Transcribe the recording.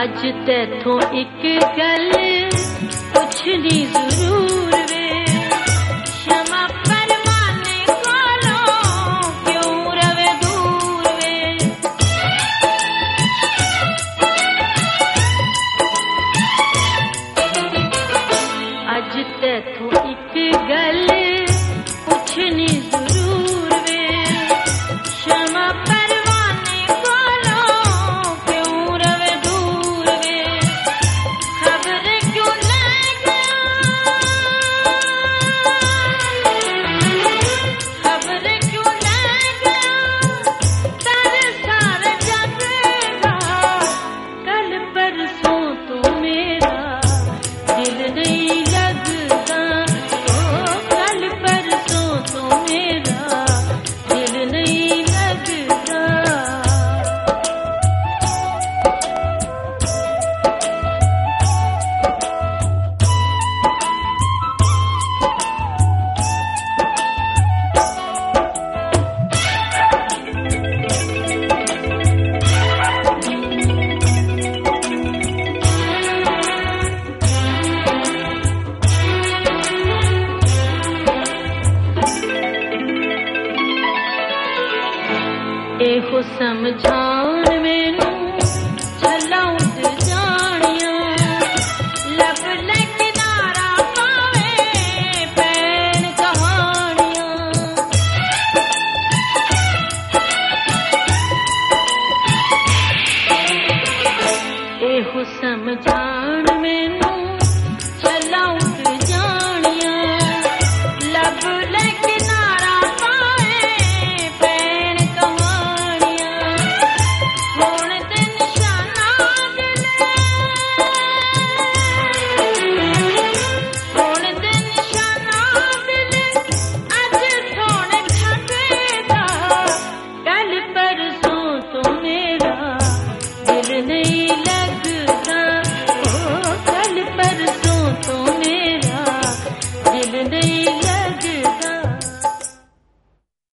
अज तैथों एक गल पुछनी जरूर वे, क्षमा परवाने कोलों क्यों रवे दूर वे। अज तैथों एक गल पुछनी जरूर वे, क्षमा परवाने कोलों क्यों रवे दूर वे। खबर क्यों ले गया, खबर क्यों ले गया तेरे सारे जग का। कल परसों तो मेरा दिल नहीं लगता, ओ कल परसों तो मेरा दिल नहीं लगता। एहो समझा